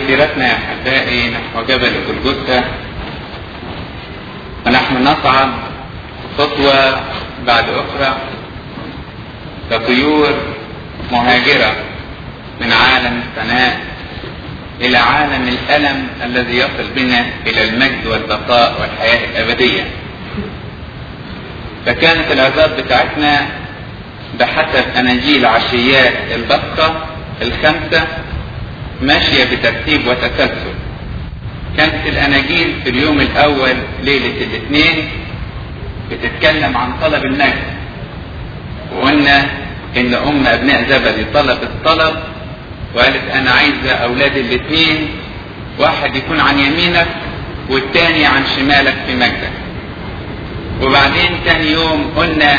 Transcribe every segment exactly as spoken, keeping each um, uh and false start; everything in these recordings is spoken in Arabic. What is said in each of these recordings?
مسيرتنا يا أحبائي نحو جبل جلجثة، ونحن نصعد خطوة بعد أخرى كطيور مهاجرة من عالم الثناء إلى عالم الألم الذي يصل بنا إلى المجد والبقاء والحياة الأبدية. فكانت العظات بتاعتنا بحسب أناجيل عشيات البقرة الخمسة ماشية بترتيب وتسلسل. كانت الأناجيل في اليوم الأول ليلة الاثنين بتتكلم عن طلب المجد، وقلنا إن أم أبناء زبدي طلبت طلب وقالت أنا عايزة أولاد الاثنين، واحد يكون عن يمينك والتاني عن شمالك في مجدك. وبعدين تاني يوم قلنا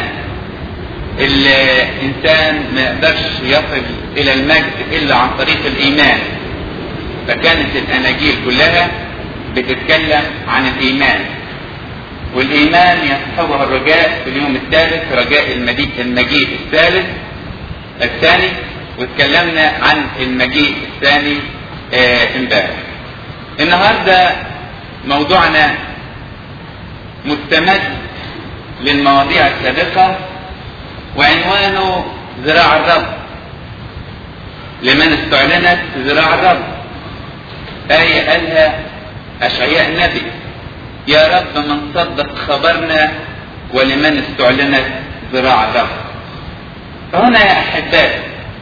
الإنسان ما يقدرش يصل إلى المجد إلا عن طريق الإيمان، فكانت الأناجيل كلها بتتكلم عن الإيمان، والإيمان يصحبه الرجاء في اليوم الثالث، رجاء المجيء المجيء الثالث الثاني، واتكلمنا عن المجيء الثاني امبارح. آه النهارده موضوعنا مستمد للمواضيع السابقة، وعنوانه ذراع الرب. لمن استعلنت ذراع الرب، آية قالها أشعياء النبي: يا رب من صدق خبرنا ولمن استعلنت ذراع الرب. فهنا يا أحبائي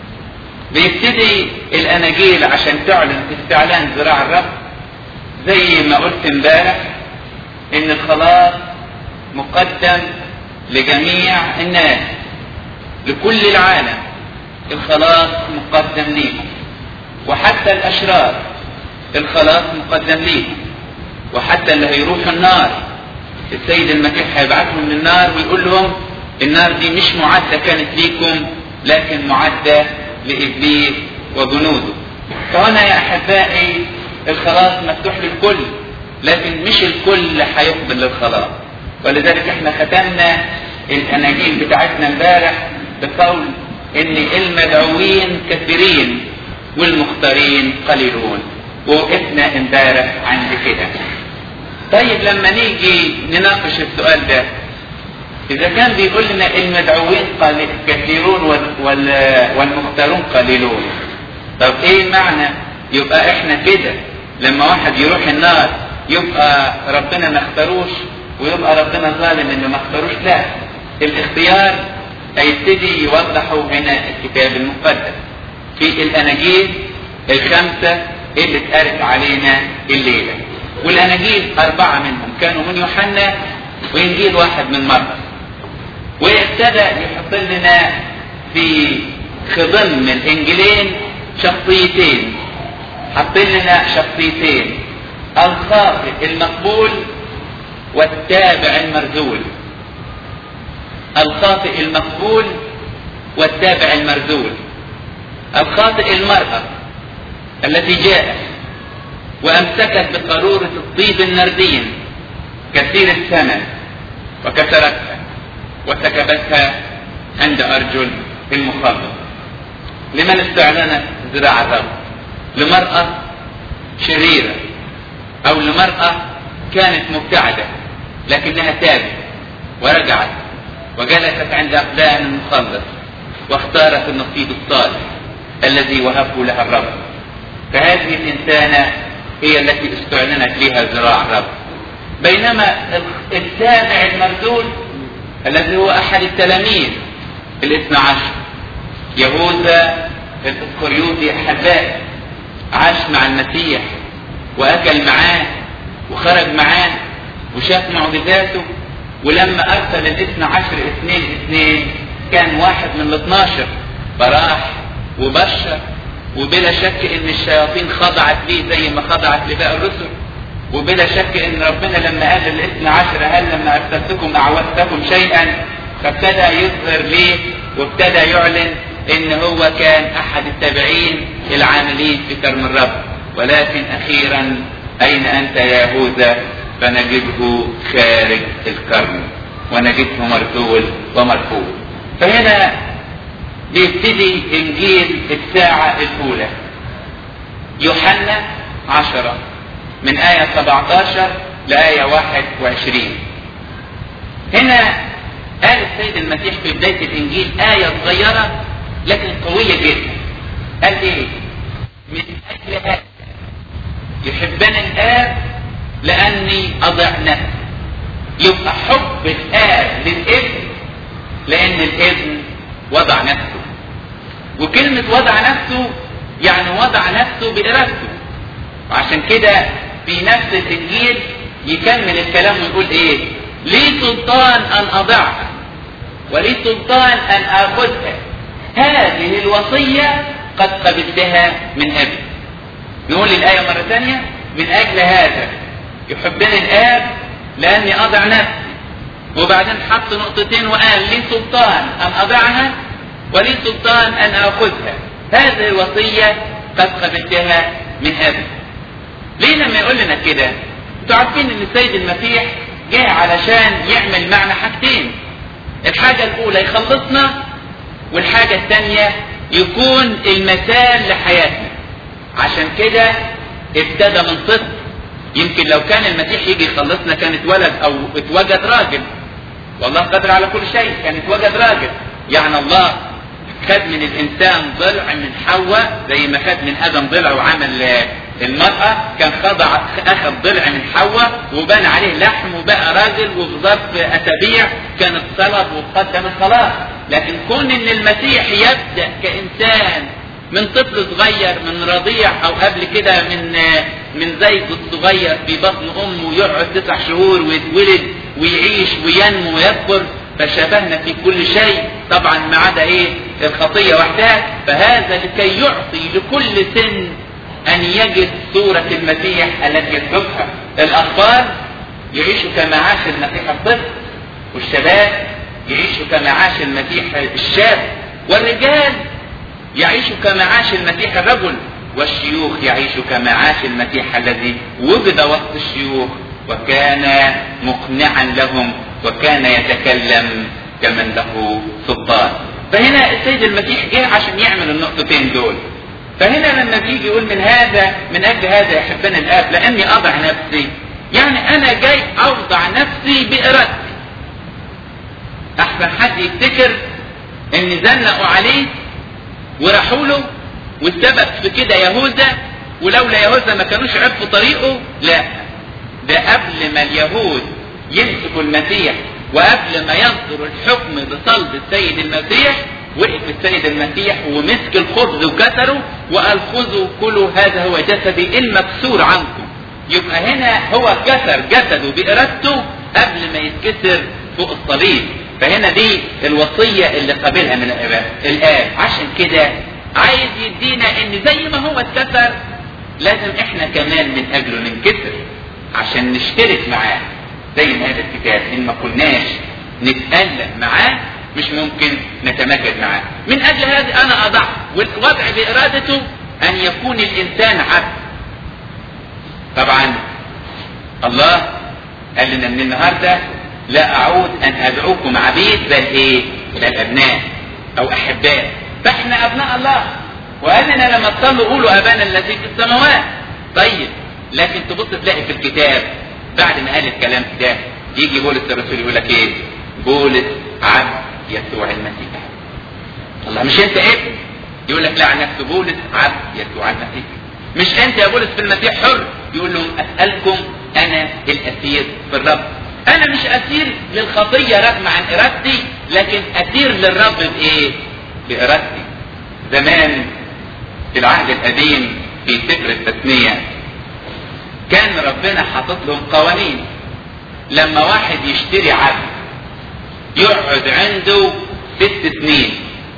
بيبتدي الأناجيل عشان تعلن استعلان ذراع الرب، زي ما قلت امبارح إن الخلاص مقدم لجميع الناس، لكل العالم الخلاص مقدم ليهم، وحتى الأشرار الخلاص مقدم ليهم، وحتى اللي هيروحوا النار السيد المسيح هيبعثهم للنار ويقول لهم النار دي مش معدة كانت ليكم، لكن معدة لإبليس وجنوده. فهنا يا أحبائي الخلاص مفتوح للكل، لكن مش الكل هيقبل للخلاص. ولذلك احنا ختمنا الأناجيل بتاعتنا امبارح بقول ان المدعوين كثيرين والمختارين قليلون، ووقفنا امبارح عند كده. طيب لما نيجي نناقش السؤال ده، اذا كان بيقول لنا المدعوين كثيرون والمختارون قليلون، طب ايه معنى يبقى احنا كده لما واحد يروح النار يبقى ربنا ما اختاروش ويبقى ربنا ظالم انه ما اختاروش؟ لا، الاختيار هيبتدي يوضحوا هنا الكتاب المقدس في الاناجيل الخمسه اللي اتقالت علينا الليله. والاناجيل اربعه منهم كانوا من يوحنا، وانجيل واحد من مرقس. وابتدى يحط لنا في خضم الانجيلين شخصيتين، حط لنا شخصيتين: الخاطئ المقبول والتابع المرذول. الخاطئ المقبول والتابع المرذول. الخاطئ المرأة التي جاءت وأمسكت بقارورة الطيب النردين كثير الثمن وكسرتها وسكبتها عند أرجل المخاطب. لمن استعلنت ذراع الرب؟ لمرأة شريرة، أو لمرأة كانت مبتعدة لكنها تابت ورجعت وجلست عند أقدام المخلص واختارت النصيب الصالح الذي وهبه لها الرب. فهذه الإنسانة هي التي استعلنت لها ذراع الرب. بينما التابع المرذول الذي هو أحد التلاميذ الاثنى عشر، يهوذا الإسخريوطي أحبائي، عاش مع المسيح وأكل معاه وخرج معاه وشاف معجزاته، ولما أرسل الاثنى عشر اثنين اثنين كان واحد من الاثناشر، فراح وبشر، وبلا شك ان الشياطين خضعت ليه زي ما خضعت لباقي الرسل، وبلا شك ان ربنا لما قال للاثنى عشر هل لما ارسلتكم اعوزتكم شيئا، فابتدى يظهر ليه وابتدى يعلن ان هو كان احد التابعين العاملين في كرم الرب. ولكن اخيرا اين انت يا يهوذا؟ فنجده خارج الكرم ونجده مرذول ومرفوض. فهنا بيبتدي انجيل الساعة الاولى. يوحنا عشرة من آية سبعتاشر لآية واحد وعشرين. هنا قال السيد المسيح في بداية الإنجيل آية صغيرة لكن قوية جدا. قال إيه؟ من أجل هذا يحبني الآب لأني أضع نفسي. يبقى حب الآب للابن لأن الابن وضع نفسه، وكلمة وضع نفسه يعني وضع نفسه بإرادته. وعشان كده في نفس الإنجيل يكمل الكلام ويقول إيه؟ لي سلطان أن أضعها ولي سلطان أن آخذها، هذه الوصية قد قبلتها من أبي. نقول الآية مرة ثانية: من أجل هذا يحبني الآب لأني أضع نفسي، وبعدين حط نقطتين وقال لي سلطان أن أضعها ولي سلطان أن آخذها، هذه الوصية قد قبلتها من أبي. ليه لما يقول لنا كده؟ انتوا عارفين ان السيد المسيح جاء علشان يعمل معنا حاجتين. الحاجة الأولى يخلصنا، والحاجة الثانية يكون المثال لحياتنا. عشان كده ابتدى من طفل. يمكن لو كان المسيح يجي يخلصنا كان اتولد او اتوجد راجل، والله قادر على كل شيء، كان اتوجد راجل. يعني الله خد من الانسان ضلع من حواء زي ما خد من ادم ضلع وعمل المرأة، كان خضع اخذ ضلع من حواء وبنى عليه لحم وبقى راجل، وفي ظرف اسابيع كان اتصلب وقدم الخلاص. لكن كون ان المسيح يبدأ كانسان من طفل صغير، من رضيع او قبل كده من من زيت الصغير في بطن امه، يقعد تسع شهور ويتولد ويعيش وينمو ويكبر، فشبهنا في كل شيء طبعا ما عدا ايه؟ الخطيه وحدها. فهذا لكي يعطي لكل سن ان يجد صوره المسيح التي يسلكها. الاطفال يعيشوا كما عاش المسيح الطفل، والشباب يعيشوا كما عاش المسيح الشاب، والرجال يعيشوا كما عاش المسيح الرجل، والشيوخ يعيشوا كما عاش المسيح الذي وجد وسط الشيوخ وكان مقنعا لهم وكان يتكلم كمن له سلطان. فهنا السيد المسيح جاء عشان يعمل النقطتين دول. فهنا لما بيجي يقول من هذا من اجل هذا يحبني الاب لاني اضع نفسي، يعني انا جاي اوضع نفسي بارادتي. احسن حد يفتكر ان زنقوا عليه وراحوا له والسبب في كده يهوذا، ولولا يهوذا ما كانوش عرفوا طريقه. لا، ده قبل ما اليهود يمسكوا المسيح وقبل ما يصدر الحكم بصلب السيد المسيح، وقف السيد المسيح ومسك الخبز وكسره وقال خذوا كلوا هذا هو جسدي المكسور عنكم. يبقى هنا هو كسر جسده بإرادته قبل ما يتكسر فوق الصليب. فهنا دي الوصية اللي قابلها من الآب. عشان كده عايز يدينا ان زي ما هو اتكسر لازم احنا كمان من اجله ننكسر عشان نشترك معاه. زي ما هذا الكتاب ان ما كناش نتألم معاه مش ممكن نتمجد معاه. من اجل هذا انا اضع، والوضع بارادته ان يكون الانسان عبد. طبعا الله قال لنا من النهارده لا اعود ان ادعوكم عبيد بل ايه؟ بل ابناء او احباء. فاحنا ابناء الله، وقال لنا لما تصلوا قولوا ابانا الذي في السماوات. طيب لكن تبص تلاقي في الكتاب بعد ما قال الكلام ده يجي بولس الرسول يقول لك ايه؟ بولس عبد يسوع المسيح. الله مش انت ابن؟ يقول لك لا عن نفسه بولس عبد يسوع المسيح. مش انت يا بولس في المسيح حر؟ يقول لهم اسالكم انا الاسير في الرب. انا مش اسير للخطيه رغم عن ارادتي، لكن اسير للرب بايه؟ بارادتي. زمان في العهد القديم في سفر التثنيه كان ربنا حاطط لهم قوانين. لما واحد يشتري عبد يقعد عنده ست سنين،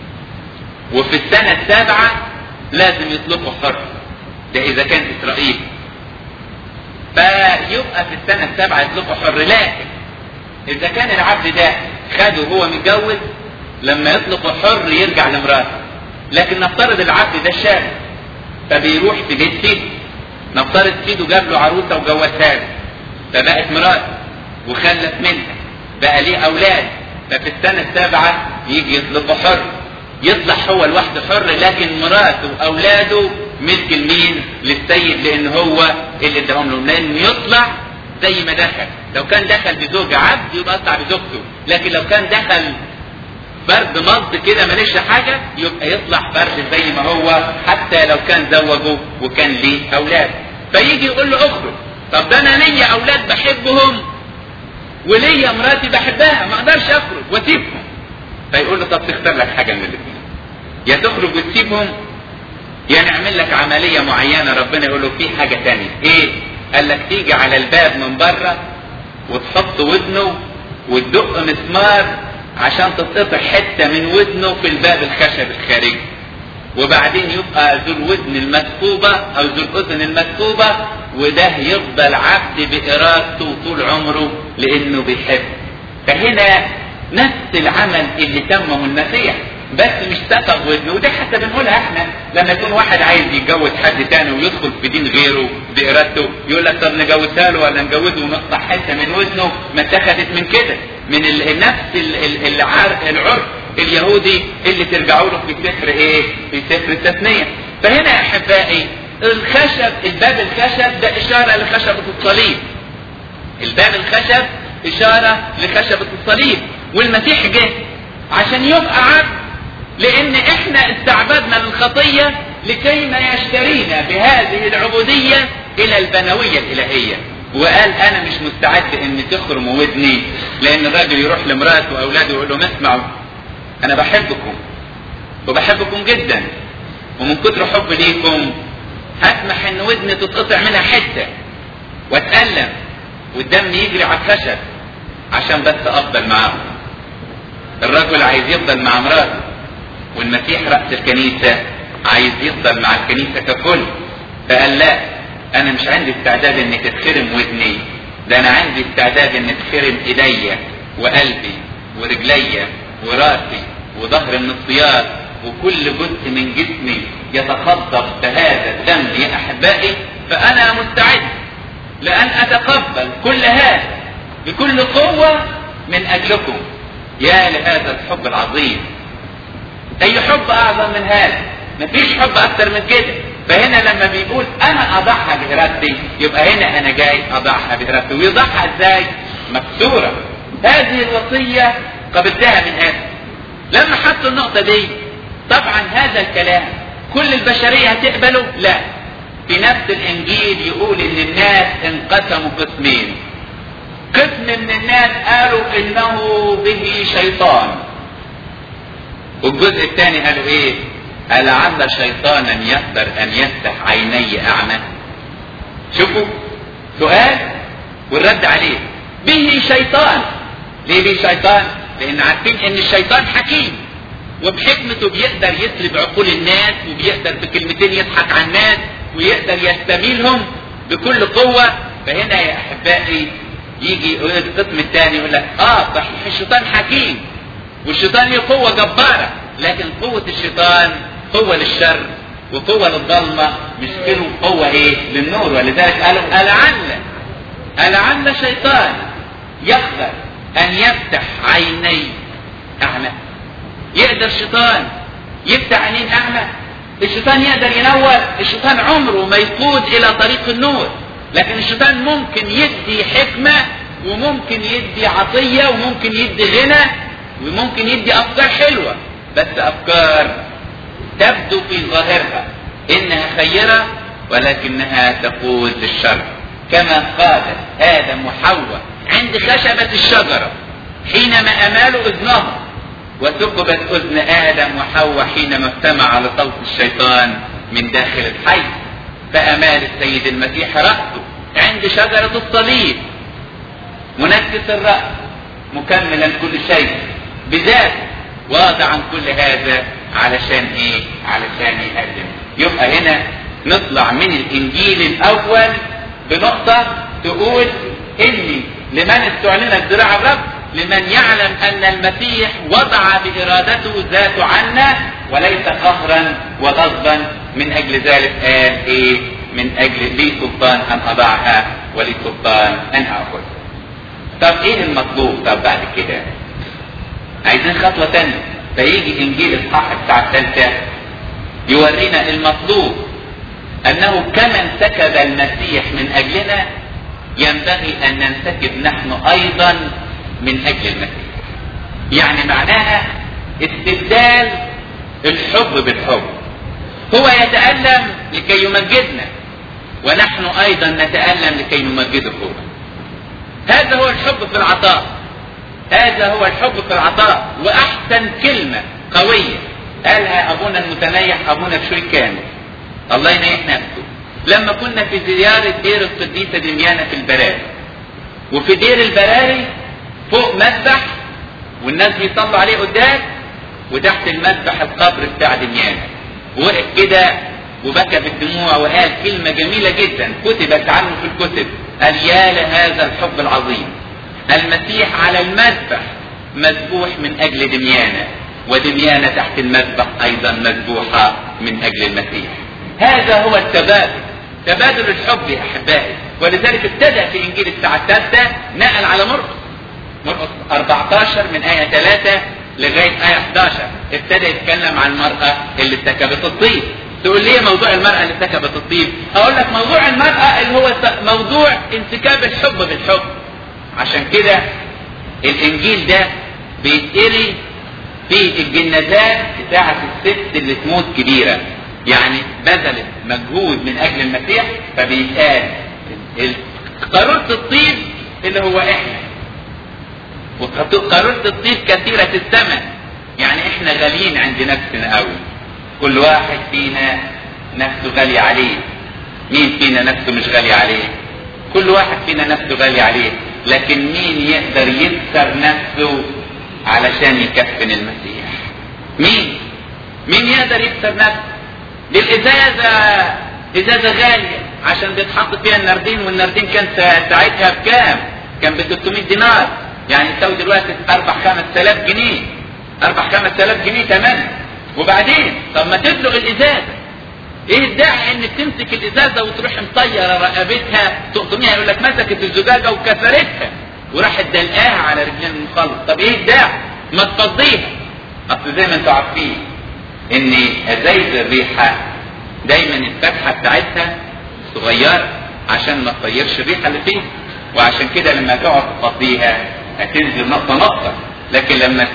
وفي السنه السابعه لازم يطلقه حر. ده اذا كان اسرائيل. فيبقى في السنه السابعه يطلقه حر. لكن اذا كان العبد ده خده وهو متجوز لما يطلقه حر يرجع لمراته. لكن نفترض العبد ده شاب فبيروح في بيت سيده، نفترض سيده جاب له عروسه وجوزها له فبقت مراته وخلف منها بقى ليه اولاد، ففي السنه السابعه يجي يطلقه حر. يطلع هو لوحده حر لكن مراته واولاده ملك المين للسيد، لان هو اللي اداهم له، لانه يطلع زي ما دخل. لو كان دخل بزوجة عبد يبقى يطلع بزوجته، لكن لو كان دخل فرد مصد كده ماليش حاجة يبقى يطلع فرد زي ما هو، حتى لو كان زوجه وكان ليه اولاد. فيجي يقول له اخرج. طب ده انا ليا اولاد بحبهم وليا مراتي بحبها، ما اقدرش اخرج واسيبهم. فيقول له طب تختار لك حاجة من الاثنين، يا تخرج وتسيبهم يا نعمل لك عملية معينة. ربنا يقول له في حاجة تانية. ايه؟ قال لك تيجي على الباب من بره وتحط ودنه وتدق مسمار عشان تتقطع حتة من ودنه في الباب الخشب الخارجي، وبعدين يبقى ذو الودن المثقوبة او ذو الاذن المثقوبة، وده يفضل عبد بارادته طول عمره لانه بيحب. فهنا نفس العمل اللي تمه المسيح، بس مش سقط ودنه. وده حتى بنقولها احنا لما يكون واحد عايز يتجوز حد تاني ويدخل في دين غيره بارادته، يقول لك طب نجوزها له ولا نجوزه ونقطع حته من ودنه. ما اتخذت من كده، من نفس العرف اليهودي اللي ترجعوا له في سفر ايه؟ في سفر التثنية. فهنا يا احبائي الخشب، الباب الخشب ده اشاره لخشبة الصليب. الباب الخشب اشاره لخشبة الصليب، والمسيح جه عشان يبقى عبد، لان احنا استعبدنا للخطية لكي ما يشترينا بهذه العبودية الى البنوية الالهية. وقال انا مش مستعد ان تخرموا ودني، لان الراجل يروح لمراته واولاده ويقول لهم اسمعوا انا بحبكم وبحبكم جدا، ومن كتر حب ليكم هسمح ان ودني تتقطع منها حتة واتألم والدم يجري على الخشب عشان بس افضل معاهم. الرجل عايز يفضل مع مراته، والمسيح رأس الكنيسة عايز يفضل مع الكنيسة ككل. فقال لا، انا مش عندي استعداد ان تتخرم ودني، ده انا عندي استعداد ان تتخرم ايديا وقلبي ورجليا وراسي وظهر النصيات وكل جزء من جسمي يتخضب بهذا الدم يا احبائي. فانا مستعد لان اتقبل كل هذا بكل قوة من اجلكم. يا لهذا الحب العظيم، اي حب اعظم من هذا؟ مفيش حب اكتر من كده. فهنا لما بيقول انا اضحى بارادتي، يبقى هنا انا جاي اضحى بارادتي. ويضحى ازاي؟ مكسورة. هذه الوصية قبلتها من هذا. لما حطوا النقطة دي، طبعا هذا الكلام كل البشرية هتقبله؟ لا. في نفس الانجيل يقول ان الناس انقسموا قسمين. قسم من الناس قالوا انه به شيطان، والجزء الثاني قالوا ايه؟ ألعل شيطانا يقدر ان يفتح عيني اعمى. شوفوا سؤال والرد عليه. به شيطان. ليه به شيطان؟ لان عارفين ان الشيطان حكيم، وبحكمته بيقدر يسلب عقول الناس، وبيقدر بكلمتين يضحك على الناس، ويقدر يستميلهم بكل قوة. فهنا يا احبائي يجي يقول القسم الثاني يقول لك اه صحيح الشيطان حكيم والشيطان له قوة جبارة، لكن قوة الشيطان قوة للشر وقوة للظلمة، مش كده قوة ايه؟ للنور. ولذلك قالوا ألعل ألعل شيطان يقدر ان يفتح عيني اعمى. يقدر الشيطان يفتح عينين اعمى؟ الشيطان يقدر ينور؟ الشيطان عمره ما يقود الى طريق النور، لكن الشيطان ممكن يدي حكمة، وممكن يدي عطية، وممكن يدي غنى، وممكن يدي افكار حلوة، بس افكار تبدو في ظاهرها انها خيرة ولكنها تقود للشر. كما قال ادم وحواء عند خشبة الشجرة حينما امالوا اذنهم، وثقبت اذن ادم وحواء حينما استمع لصوت الشيطان من داخل الحي. فامال السيد المسيح رأسه عند شجرة الصليب منكس الرأس مكملا كل شيء بذاته، واضعا كل هذا علشان ايه؟ علشان يقدم. يبقى هنا نطلع من الانجيل الاول بنقطة تقول اني لمن استعلنت ذراع الرب، لمن يعلم ان المسيح وضع بارادته ذاته عنا وليس قهرا وغضبا. من اجل ذلك قال ايه؟ من اجل لي سلطان ان اضعها ولي سلطان ان اخذها. طب ايه المطلوب؟ طب بعد كده عايزين خطوة تانية. فيجي انجيل اصحاح الساعة الثالثة يورينا المطلوب انه كما انسكب المسيح من اجلنا ينبغي ان ننسكب نحن ايضا من اجل المسيح. يعني معناها استبدال الحب بالحب. هو يتألم لكي يمجدنا ونحن ايضا نتألم لكي نمجده هو. هذا هو الحب في العطاء، هذا هو الحب في العطاء. واحسن كلمة قوية قالها ابونا المتنيح ابونا بشوي كامل الله ينيح نفسه لما كنا في زيارة دير القديسة دميانة في البراري. وفي دير البراري فوق مذبح والناس بيصلوا عليه قدام، وتحت المذبح القبر بتاع دميانة. وقف كده وبكى بالدموع وقال كلمة جميلة جدا كتبت عنه في الكتب، قال يا لهذا الحب العظيم، المسيح على المذبح مذبوح من اجل دميانة، ودميانة تحت المذبح ايضا مذبوحة من اجل المسيح. هذا هو التبادل، تبادل الحب يا احبائي. ولذلك ابتدأ في انجيل الساعة الثالثة نقل على مرقس مرقس أربعة عشر من آية ثلاثة لغاية آية احد عشر ابتدى يتكلم عن المرأة اللي ارتكبت الطيب. تقول لي موضوع المرأة اللي ارتكبت الطيب؟ اقول لك موضوع المرأة اللي هو موضوع انسكاب الحب بالحب. عشان كده الانجيل ده بيتقري في الجنازات بتاعة الست اللي تموت كبيرة، يعني بذلت مجهود من اجل المسيح، فبيتقال قارورة الطيب اللي هو احنا، وقارورة الطيب كثيرة الثمن، يعني احنا غاليين عند نفسنا قوي. كل واحد فينا نفسه غالي عليه. مين فينا نفسه مش غالي عليه؟ كل واحد فينا نفسه غالي عليه، لكن مين يقدر يكسر نفسه علشان يكفن المسيح؟ مين؟ مين يقدر يكسر نفسه؟ دي الازازة ازازة غالية عشان بيتحط فيها الناردين، والناردين كان ساعتها بكام؟ كان ب ثلاثمائة دينار، يعني تساوي دلوقتي أربع خمس آلاف جنيه، أربع خمس آلاف جنيه ثمنها. وبعدين طب ما تبلغ الازازة، ايه الداعي انك تمسك الازازة وتروح مطيرة رقبتها تقطميها؟ يقول لك مسكت الزجاجة وكسرتها وراحت دلقاها على رجلين المخلط. طب ايه الداعي؟ ما تفضيها. اصل زي ما انتوا عارفين ان ازايز الريحة دايما الفتحة بتاعتها صغيرة عشان ما تطيرش الريحة اللي فيها، وعشان كده لما تقعد تفضيها هتنزل نقطة نقطة، لكن لما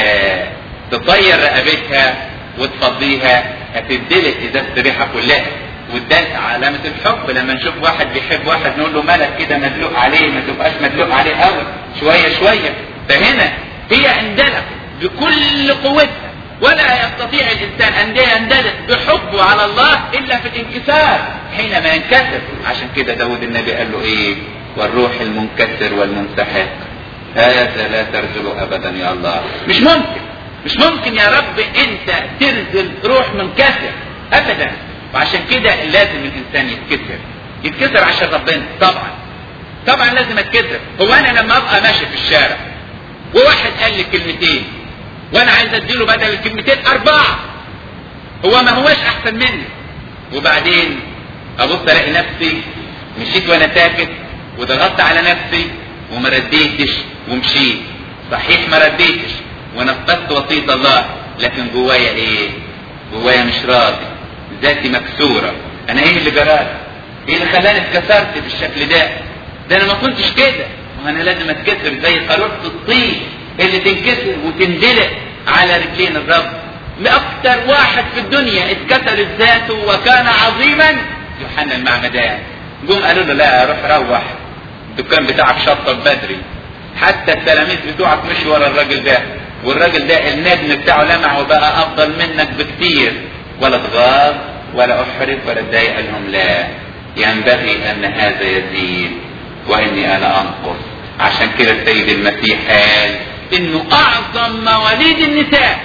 تطير رقبتها وتفضيها هتدلك ازازة الريحة كلها. وده علامة الحب. لما نشوف واحد بيحب واحد نقول له مالك كده مدلوق عليه، ما تبقاش مدلوق عليه قوي، شوية شوية. فهنا هي اندلق بكل قوتها، ولا يستطيع الانسان ان يندلق بحبه على الله الا في الانكسار حينما ينكسر. عشان كده داود النبي قال له ايه؟ والروح المنكسر والمنسحق هذا لا ترزله ابدا يا الله. مش ممكن مش ممكن يا رب انت ترزل روح منكسر ابدا. وعشان كده لازم الانسان يتكسر يتكسر عشان ربنا. طبعا طبعا لازم اتكسر. هو انا لما ابقى ماشي في الشارع وواحد قال لي كلمتين وانا عايز اديله بدل الكلمتين اربعة، هو ما هواش احسن مني؟ وبعدين ابص الاقي نفسي مشيت وانا ساكت وضغطت على نفسي وما رديتش ومشيت. صحيح ما رديتش ونفذت وصية الله، لكن جوايا ايه؟ جوايا مش راضي، ذاتي مكسورة. انا ايه اللي جرالي؟ ايه اللي خلاني اتكسرت بالشكل ده؟ ده انا ما كنتش كده. وانا لازم اتكسر زي قارورة الطين اللي تنكسر وتندلق على رجلين الرب. لاكتر واحد في الدنيا اتكسر ذاته وكان عظيما يوحنا المعمدان. جم قالوا له لا روح روح الدكان بتاعك شطب بدري، حتى التلاميذ بتوعك مش ورا الراجل ده، والراجل ده النجم بتاعه لمع وبقى افضل منك بكتير. ولا اتغاظ ولا احرج ولا اتضايق. قال لهم لا، ينبغي ان هذا يزيد واني انا انقص. عشان كده السيد المسيح قال انه اعظم مواليد النساء،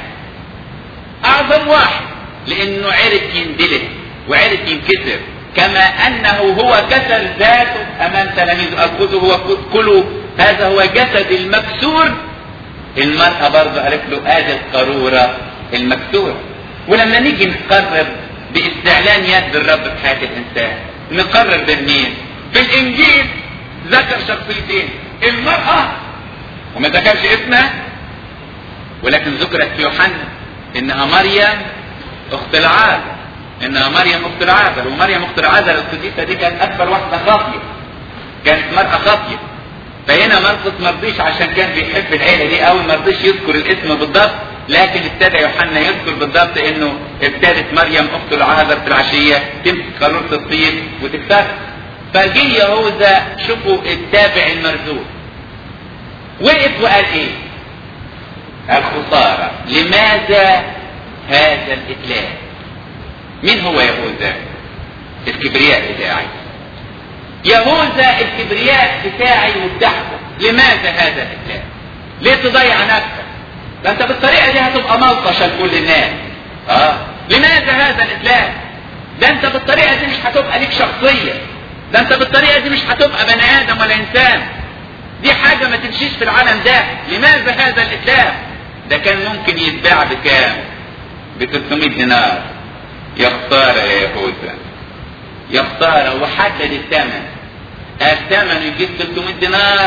اعظم واحد، لانه عرف يندلق وعرف ينكسر، كما انه هو كسر ذاته امام تلاميذه. اخذوا هو كلوا، هذا هو جسد المكسور. المرأة برضه قالت له ادي القارورة المكسورة. ولما نيجي نقرر باستعلان يد الرب في حياة الانسان، نقرر بمين؟ في الانجيل ذكر شخصيتين، المرأة وما ذكرش اسمها، ولكن ذكرت في يوحنا انها مريم اخت العازر انها مريم اخت العازر، ومريم اخت العازر القديسه دي كانت اكبر واحده خاطيه، كانت مرأة خاطيه. فهنا مرقس ما رضيش عشان كان بيحب العيله دي قوي، ما رضيش يذكر الاسم بالضبط، لكن ابتدى يوحنا يذكر بالضبط انه ابتدت مريم اخت العازر في العشيه تمسك قاروره الطيب وتكسر. فجه يهوذا، شوفوا التابع المرزوق، وقف وقال ايه؟ الخساره، لماذا هذا الاتلاف؟ مين هو يهوذا؟ الكبرياء بتاعي. يهوذا الكبرياء بتاعي وبتاعكم. لماذا هذا الاتلاف؟ ليه تضيع نفسك؟ ده انت بالطريقه دي هتبقى ملطشه لكل الناس. اه لماذا هذا الاتلاف؟ ده انت بالطريقه دي مش هتبقى ليك شخصيه، ده انت بالطريقه دي مش هتبقى بني ادم ولا انسان، دي حاجه ما تمشيش في العالم ده. لماذا هذا الاتلاف؟ ده كان ممكن يتباع بكام؟ ب ثلاثمائة دينار. يا خساره يا يهوذا، يا خساره. وحدد الثمن، الثمن يجيب ثلاثمائة دينار،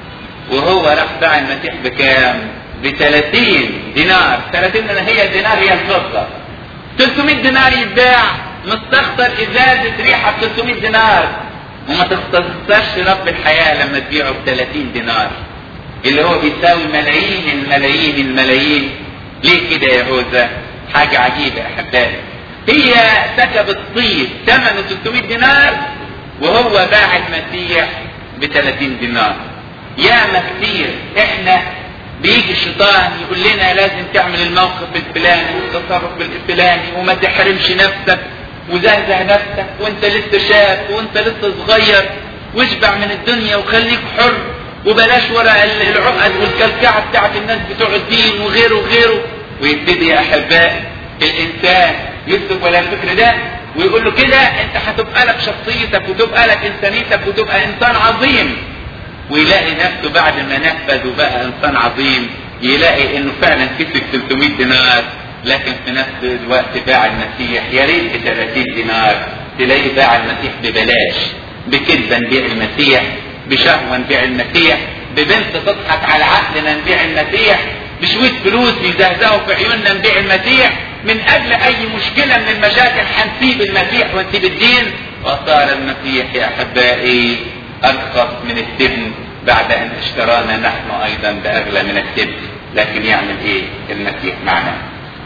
وهو راح باع المسيح بكام؟ ب ثلاثين دينار. ثلاثين دينار هي الدينار هي الفضه. ثلاثمائة دينار يتباع، مستخسر ازازه ريحه ب ثلاثمائة دينار، وما تستخسرش رب الحياه لما تبيعه ب ثلاثين دينار اللي هو بيساوي ملايين الملايين الملايين. ليه كده يا يهوذا؟ حاجه عجيبه يا احبائي. هي سكبت طيب ثمنه ثلاثمائة دينار، وهو باع المسيح ب ثلاثين دينار. يا كتير احنا بيجي الشيطان يقول لنا لازم تعمل الموقف الفلاني والتصرف الفلاني وما تحرمش نفسك وزهزه نفسك وانت لسه شاب وانت لسه صغير، واشبع من الدنيا وخليك حر وبلاش ورا العقد والكلكعه بتاعت الناس بتوع الدين وغيره وغيره. ويبتدي يا احبائي الانسان يسلك ولا الفكر ده ويقول له كده انت هتبقى لك شخصيتك وتبقى لك انسانيتك وتبقى انسان عظيم، ويلاقي نفسه بعد ما نفذ وبقى انسان عظيم يلاقي انه فعلا كسب ثلاثمائة دينار، لكن في نفس الوقت باع المسيح. يا ريت ب ثلاثين دينار تلاقي باع المسيح ببلاش، بكذبه نبيع المسيح، بشهوه نبيع المسيح، ببنت تضحك على عقلنا نبيع المسيح، بشويه فلوس يزهزهوا في عيوننا نبيع المسيح. من اجل اي مشكله من المشاكل هنسيب المسيح ونسيب الدين. وصار المسيح يا احبائي ارخص من التبن بعد ان اشترانا نحن ايضا باغلى من التبن. لكن يعمل ايه المسيح معنا؟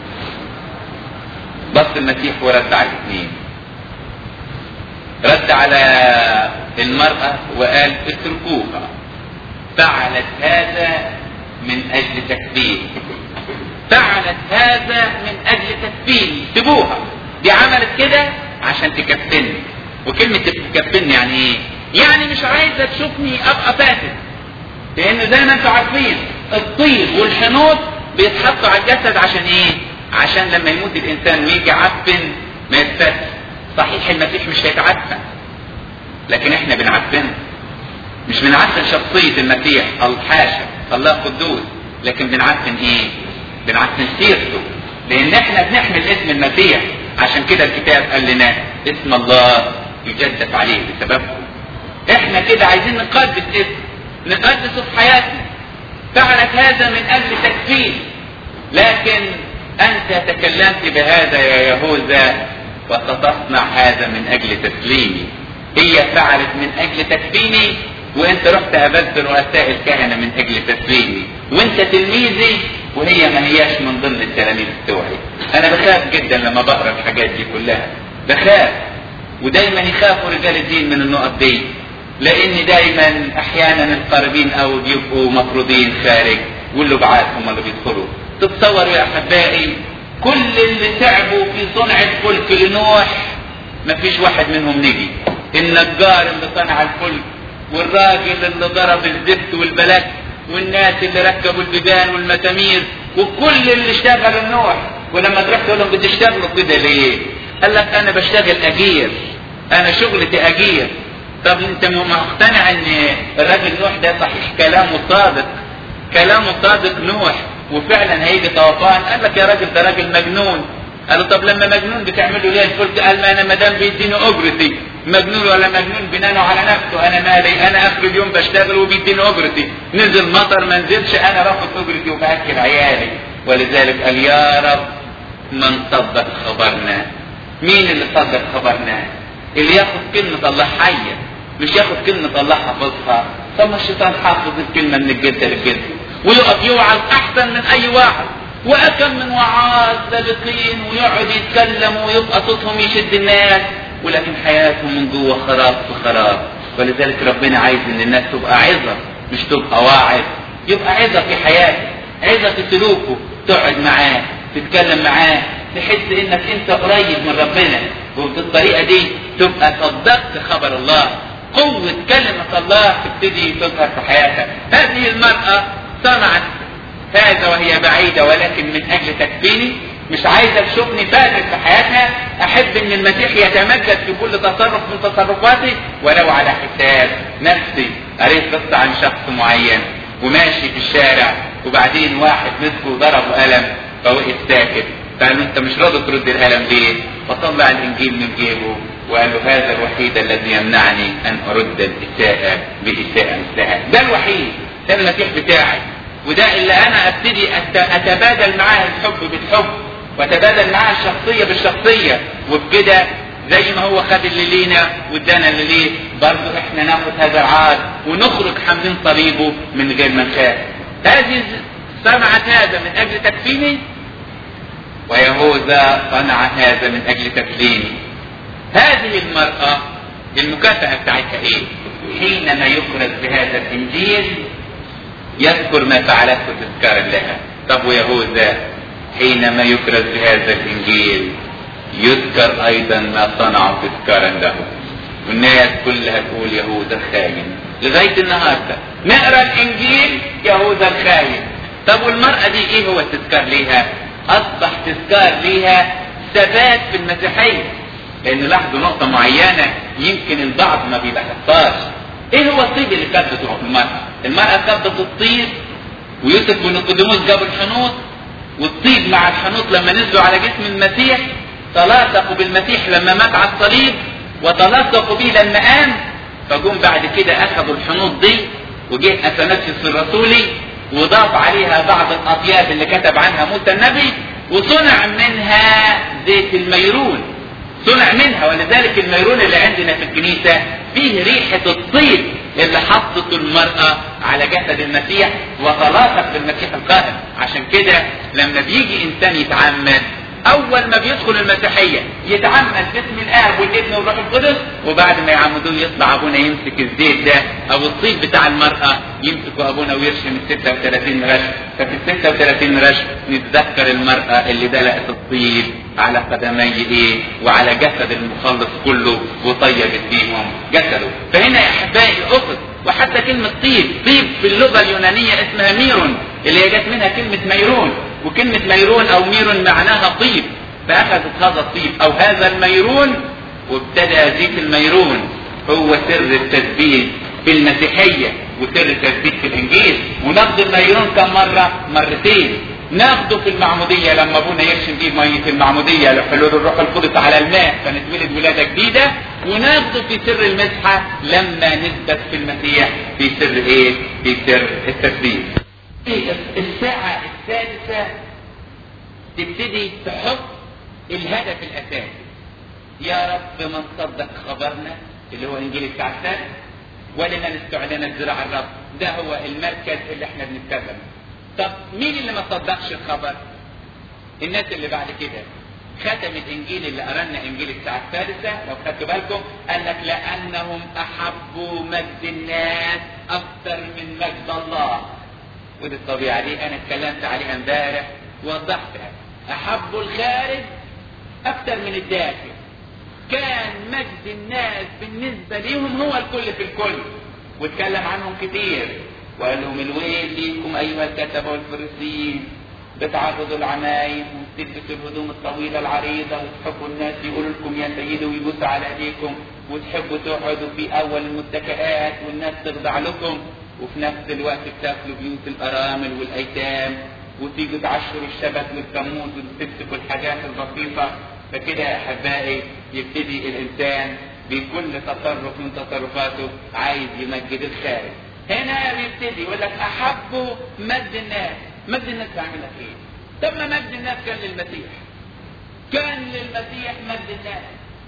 بص المسيح ورد على الاثنين. رد على المرأة وقال اتركوها، فعلت هذا من اجل تكفين، فعلت هذا من اجل تكفين، سيبوها، دي عملت كده عشان تكفني. وكلمة تكفني يعني ايه؟ يعني مش عايزة تشوفني ابقى فاسد، لان زي ما انتم عارفين الطيب والحنوط بيتحطوا على الجسد عشان ايه؟ عشان لما يموت الانسان ويجي عفن ما يتفتح. صحيح المسيح مش هيتعفن، لكن احنا بنعفنه، مش بنعفن شخصية المسيح الحاشا الله قدوس، لكن بنعفن ايه؟ بنعفن سيرته، لان احنا بنحمل اسم المسيح. عشان كده الكتاب قال لنا اسم الله يجدف عليه بسببكم. احنا كده عايزين نقدس اسم، نقدسه في حياتنا. فعلت هذا من اجل تكفين، لكن انت تكلمت بهذا يا يهوذا وستصنع هذا من اجل تسليمي. هي فعلت من اجل تكفيني، وانت رحت قابلت رؤساء الكهنه من اجل تسليمي، وانت تلميذي وهي ما هياش من ضمن التلاميذ بتوعي. انا بخاف جدا لما بقرا الحاجات دي كلها، بخاف. ودايما يخافوا رجال الدين من النقط دي، لان دايما احيانا القاربين او بيبقوا مفروضين خارج واللبعات هم اللي بيدخلوا. تتصوروا يا احبائي كل اللي تعبوا في صنع الفلك لنوح ما فيش واحد منهم نجي. النجار اللي صنع الفلك، والراجل اللي ضرب الزفت والبلك، والناس اللي ركبوا البيبان والمسامير، وكل اللي اشتغل النوح. ولما تروح تقول لهم بتشتغلوا كده ليه؟ قال لك انا بشتغل اجير، انا شغلتي اجير. طب انت مقتنع ان الراجل نوح ده صحيح كلامه صادق، كلامه صادق نوح وفعلا هيجي طوفان؟ قال لك يا راجل ده راجل مجنون. قالوا طب لما مجنون بتعملوا ليه الفلك؟ قال ما انا ما دام بيديني اجرتي، مجنون ولا مجنون بنانه على نفسه، انا مالي، انا اخر اليوم بشتغل وبيديني اجرتي، نزل مطر ما نزلش انا باخد اجرتي وباكل عيالي. ولذلك قال يا رب من صدق خبرنا مين اللي صدق خبرنا؟ اللي ياخد كلمة الله حية، مش ياخد كلمة الله حافظها. طب ما الشيطان حافظ الكلمة من الجدة للجدة ويقف يوعظ احسن من اي واحد، واكم من وعاظ سابقين ويقعد يتكلم ويبقى صوتهم يشد الناس، ولكن حياتهم من جوه خراب في خراب. ولذلك ربنا عايز ان الناس تبقى عظة مش تبقى واعظ، يبقى عظة في حياته، عظة في سلوكه، تقعد معاه تتكلم معاه تحس انك انت قريب من ربنا، وبالطريقة دي تبقى صدقت خبر الله. قوة كلمة الله تبتدي تظهر في حياتك. هذه المرأة صنعت هذا وهي بعيدة، ولكن من اجل تكفيني، مش عايزة تشوفني فاجر في حياتها، احب ان المسيح يتمجد في كل تصرف من تصرفاتي ولو على حساب نفسي. قريت قصة عن شخص معين وماشي في الشارع، وبعدين واحد مسكه وضربه قلم فوقف ساكت، فقال له انت مش راضي ترد القلم ليه؟ فطلع الانجيل من جيبه وقال له هذا الوحيد الذي يمنعني ان ارد الاساءة باساءة مثلها. ده الوحيد، ده المسيح بتاعي، وده اللي انا ابتدي اتبادل معاه الحب بالحب واتبادل معاه الشخصية بالشخصية، وبكده زي ما هو خد اللي لينا وادانا اللي ليه، برضه احنا ناخد هذا العاد ونخرج حاملين صليبه من غير ما نخاف. هذه صنعت هذا من اجل تكفيني، ويهوذا صنع هذا من اجل تسليمي. هذه المرأة المكافأة بتاعتها ايه؟ حينما يكرز بهذا الانجيل يذكر ما فعلته تذكارا لها. طب ويهوذا حينما يكرز بهذا الانجيل يذكر ايضا ما صنعه تذكارا له، والناس كلها تقول يهوذا الخاين لغاية النهاردة. نقرأ الانجيل يهوذا الخاين. طب والمرأة دي ايه هو التذكار ليها؟ اصبح تذكار ليها ثبات في المسيحية. لان لاحظوا نقطة معينة يمكن البعض ما بيلاحظهاش. ايه هو الطيب اللي كبته المرأة؟ المرأة كبت الطيب، ويوسف ونيقوديموس جابوا الحنوط، والطيب مع الحنوط لما نزلوا على جسم المسيح تلاصقوا بالمسيح لما مات على الصليب، وتلاصقوا به لما قام. فجم بعد كده اخذوا الحنوط دي، وجه اثناسيوس الرسولي وضاف عليها بعض الاطياب اللي كتب عنها موسى النبي، وصنع منها زيت الميرون، صنع منها. ولذلك الميرون اللي عندنا في الكنيسة فيه ريحة الطيب اللي حطته المرأة على جسد المسيح وتلاصق بالمسيح القائم. عشان كده لما بيجي انسان يتعمد، اول ما بيدخل المسيحية يتعمد باسم الاب والابن والروح القدس، وبعد ما يعمدوه يطلع ابونا يمسك الزيت ده او الطيب بتاع المرأة، يمسكوا ابونا ويرشم ال ستة وثلاثين رشم. ففي ال ستة وثلاثين رشم نتذكر المرأة اللي دلقت الطيب على قدمي ايه وعلى جسد المخلص كله وطيبت بيهم جسده. فهنا يا احبائي اخذ، وحتى كلمة طيب، طيب في اللغة اليونانية اسمها ميرون، اللي هي جت منها كلمة ميرون، وكلمة ميرون او ميرون معناها طيب. فاخذت هذا الطيب او هذا الميرون، وابتدى زيت الميرون هو سر التثبيت في المسيحية وسر التثبيت في الانجيل. وناخد الميرون كم مرة؟ مرتين. ناخده في المعمودية لما ابونا يرشم بيه مية المعمودية لحلول الروح القدس على الماء فنتولد ولادة جديدة، وناخده في سر المسحة لما نثبت في المسيح في سر ايه؟ في سر التثبيت. الساعة السادسة تبتدي تحط الهدف الاساسي. يا رب من صدق خبرنا اللي هو الانجيل بتاع السادس، ولمن استعلنت ذراع الرب. ده هو المركز اللي احنا بنتكلم. طب مين اللي ما صدقش الخبر؟ الناس اللي بعد كده ختم الانجيل اللي قرانا انجيل الساعة السادسة لو خدتوا بالكم، قال لك لانهم احبوا مجد الناس اكثر من مجد الله. ودي الطبيعة دي انا اتكلمت عليها امبارح ووضحتها. احبوا الخارج اكثر من الداخل. كان مجد الناس بالنسبة ليهم هو الكل في الكل، واتكلم عنهم كتير وقال لهم الويل ليكم ايها الكتبة والفريسيين، بتعرضوا العمايم وتلبسوا الهدوم الطويلة العريضة وتحبوا الناس يقولوا لكم يا سيدي ويبوسوا على ايديكم، وتحبوا تقعدوا في اول المتكئات والناس تخضع لكم، وفي نفس الوقت بتاكلوا بيوت الارامل والايتام، وتيجوا تعشروا الشبك والكموز وتمسكوا الحاجات البسيطة. فكده يا احبائي يبتدي الانسان بكل تصرف من تصرفاته عايز يمجد الخارج. هنا بيبتدي يقول لك احبوا مجد الناس. مجد الناس بعمل لك ايه؟ طب ما مجد الناس كان للمسيح. كان للمسيح مجد الناس.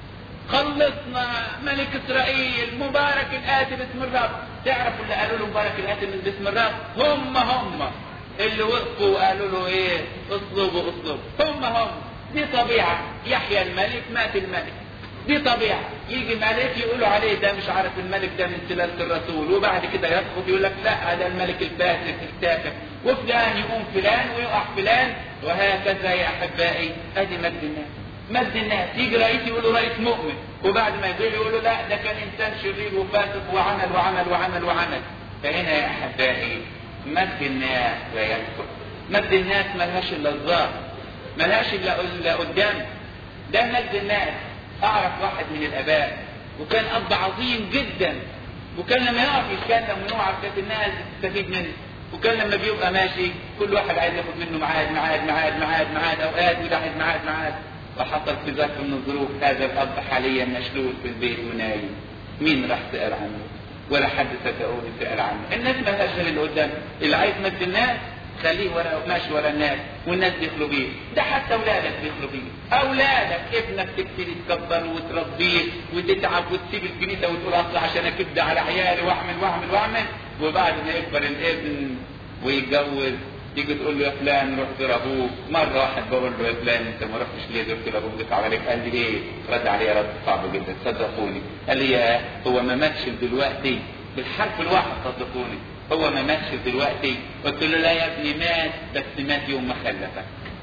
خلصنا ملك اسرائيل مبارك الآتي باسم الرب. تعرفوا اللي قالوا له مبارك الآتي من باسم الرب؟ هم هم اللي وقفوا وقالوا له ايه؟ اصلبوا اصلبوا. هم هم. دي طبيعة. يحيى الملك مات الملك. دي طبيعة. يجي ملك يقولوا عليه ده مش عارف الملك ده من سلالة الرسول، وبعد كده يسقط يقول لك لا ده الملك الفاسد التافه، وفلان يقوم فلان ويقع فلان، وهكذا يا احبائي. ادي مجد الناس. مجد الناس. يجي رئيس يقولوا رئيس مؤمن، وبعد ما يقول يقولوا لا ده كان انسان شرير وفاسق وعمل وعمل وعمل وعمل. فهنا يا احبائي مجد الناس لا يذكر. مجد الناس ملهاش الا الظاهر، ملهاش الا قدام. ده مجد الناس. اعرف واحد من الاباء وكان اب عظيم جدا، وكان لما يقف يتكلم ويوعظ كانت الناس تستفيد منه، وكان لما بيبقى ماشي كل واحد عايز ياخد منه ميعاد ميعاد ميعاد ميعاد ميعاد اوقات ويلاحظ ميعاد ميعاد. وحصل في ظرف من الظروف هذا الاب حاليا مشلول في البيت ونايم. مين راح سأل عنه؟ ولا حد صدقوني سأل عنه. الناس ما لهاش غير اللي قدام. اللي عايز مجد الناس خليه ورا ماشي ورا الناس، والناس بيخلوا بيه. ده حتى اولادك بيخلوا بيه. اولادك ابنك تبتدي تكبر وتربيه وتتعب وتسيب الكنيسه وتقول اصل عشان اكد على عيالي واعمل واعمل واعمل، وبعد ما يكبر الابن ويتجوز تيجي تقول له يا فلان روح زور ابوك. مره واحد بقول له يا فلان انت ما رحتش ليه زرت ابوك بتاع عليك؟ قال لي ايه؟ رد عليه رد صعب جدا صدقوني. قال لي يا هو ما ماتش دلوقتي بالحرف الواحد صدقوني، هو ما ماتش دلوقتي. قلت له لا يا ابني مات، بس مات يوم ما خلفك.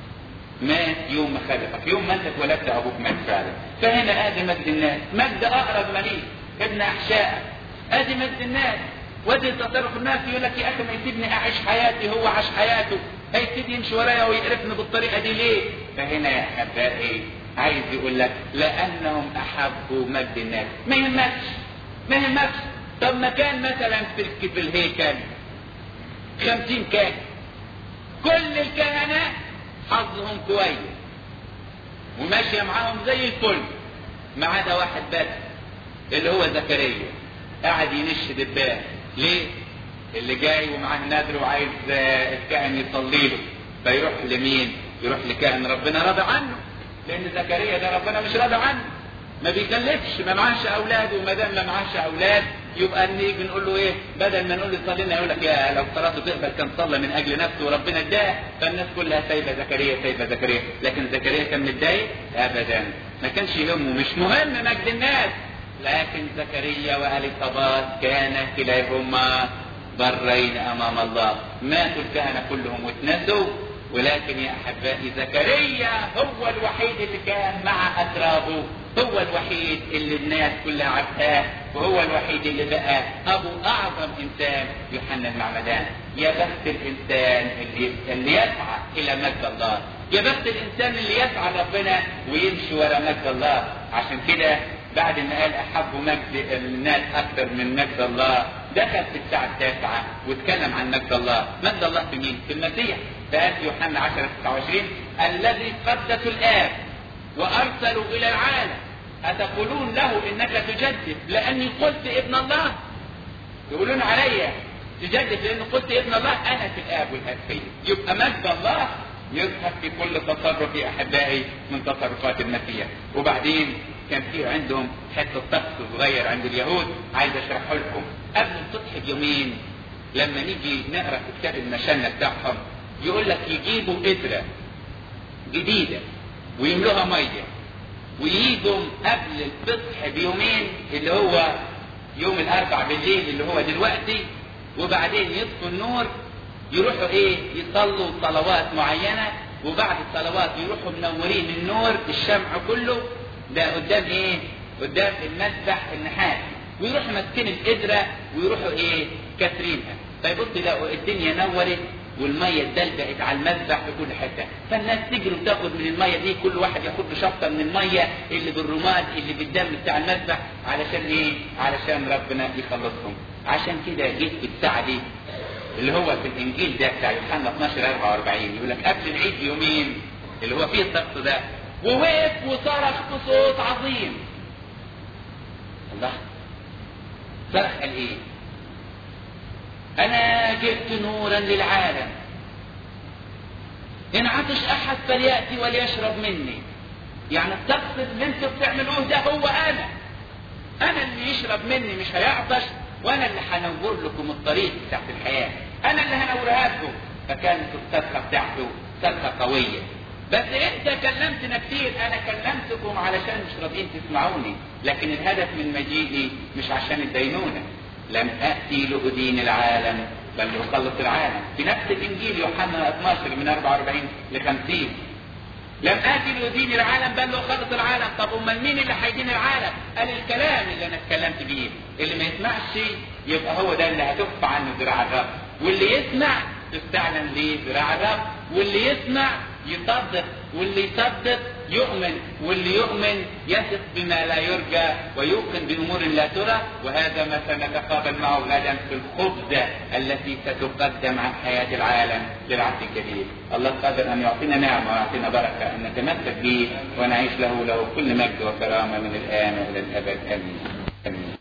مات يوم ما خلفك، يوم ما انت اتولدت ابوك مات فعلا. فهنا ادي مجد الناس. مجد اقرب مليك ابن احشائك. ادي مجد الناس. ودي تصرف الناس يقول لك يا اخي ما يسيبني اعيش حياتي، هو عاش حياته، هيبتدي يمشي ورايا ويقرفني بالطريقه دي ليه؟ فهنا يا احبائي عايز يقول لك لانهم احبوا مجد الناس. ما يهمكش ما يهمكش. طب ما كان مثلا في في الهيكل خمسين كاهن، كل الكهنة حظهم كويس وماشية معاهم زي الفل، ما عدا واحد بس اللي هو زكريا قاعد ينش دبان. ليه؟ اللي جاي ومعاه نذر وعايز الكاهن يصلي له، فيروح لمين؟ يروح لكاهن ربنا راضي عنه، لان زكريا ده ربنا مش راضي عنه، ما بيكلفش، ما معاش اولاد، وما دام ما معاش اولاد يبقى نيجي نقول له ايه؟ بدل ما نقول له صلي لنا يقول لك يا لو صلاته تقبل كان صلى من اجل نفسه وربنا اداه. فالناس كلها سايبه زكريا سايبه زكريا، لكن زكريا كان متضايق؟ ابدا، ما كانش يهمه، مش مهم مجد الناس. لكن زكريا واليصابات كان كلاهما برين امام الله. ماتوا الكهنه كلهم واتنسوا، ولكن يا احبائي زكريا هو الوحيد اللي كان مع اترابه، هو الوحيد اللي الناس كلها عارفاه، وهو الوحيد اللي بقى ابو اعظم انسان يوحنا المعمدان. يا بخت الانسان اللي اللي يسعى الى مجد الله، يا بخت الانسان اللي يسعى ربنا ويمشي ورا مجد الله. عشان كده بعد ما قال احبوا مجد الناس اكثر من مجد الله، دخل في الساعه التاسعه واتكلم عن مجد الله. مجد الله في مين؟ في المسيح. فقال في يوحنا عشرة تسعة وعشرين الذي قدسوا الاب وارسلوا الى العالم اتقولون له انك تجدد لاني قلت ابن الله؟ يقولون عليا تجدد لاني قلت ابن الله؟ انا في الاب والاب فيا. يبقى مجد الله يظهر في كل تصرف يا احبائي من تصرفات المسيح. وبعدين كان في عندهم حته طقس صغير عند اليهود عايز اشرحه لكم. قبل الصبح بيومين لما نيجي نقرا في كتاب المشنه بتاعهم يقول لك يجيبوا قدره جديده ويملوها ميه، وييجوا قبل الصبح بيومين اللي هو يوم الاربع بالليل اللي هو دلوقتي، وبعدين يطفوا النور يروحوا ايه يصلوا صلوات معينه، وبعد الصلوات يروحوا منورين النور الشمع كله ده قدام ايه؟ قدام المذبح النحاس، ويروحوا ماسكين القدره ويروحوا ايه؟ كاسرينها. فيبص يلاقوا الدنيا نورت والميه اتدلبقت على المذبح في كل حته، فالناس تجري وتاخد من الميه دي، كل واحد ياخد له شفطه من الميه اللي بالرماد اللي بالدم بتاع المذبح. علشان ايه؟ علشان ربنا يخلصهم. عشان كده جيت في الساعه دي اللي هو في الانجيل ده بتاع يوحنا اثناشر أربعة وأربعين يقول لك قبل العيد بيومين اللي هو فيه الطقس ده، ووقف وصرخ بصوت عظيم. الله صرخ قال ايه؟ انا جئت نورا للعالم، ان عطش احد فلياتي وليشرب مني، يعني الطقس اللي انتوا بتعملوه ده هو انا انا اللي يشرب مني مش هيعطش، وانا اللي هنور لكم الطريق بتاعت الحياه، انا اللي هنورها لكم. فكانت الصرخه بتاعته صرخه قويه. بس انت كلمتنا كتير، انا كلمتكم علشان مش راضيين تسمعوني، لكن الهدف من مجيئي مش عشان الدينونه. لم اتي لادين العالم بل لأخلص العالم. في نفس الانجيل يوحنا اثناشر من أربعة وأربعين لخمسين، لم اتي لادين العالم بل لأخلص العالم. طب امال مين اللي هيدين العالم؟ قال الكلام اللي انا اتكلمت بيه. اللي ما يسمعش يبقى هو ده اللي هتكف عنه ذراع الرب، واللي يسمع تستعلن ليه ذراع الرب، واللي يسمع يصدق، واللي يصدق يؤمن، واللي يؤمن يثق بما لا يرجى ويوقن بأمور لا ترى. وهذا ما سنتقابل معه غدا في الخبزة التي ستقدم عن حياة العالم للعهد الجديد. الله قادر أن يعطينا نعمة ويعطينا بركة أن نتمسك به ونعيش له له كل مجد وكرامة من الآن وإلى الأبد. آمين. آمين.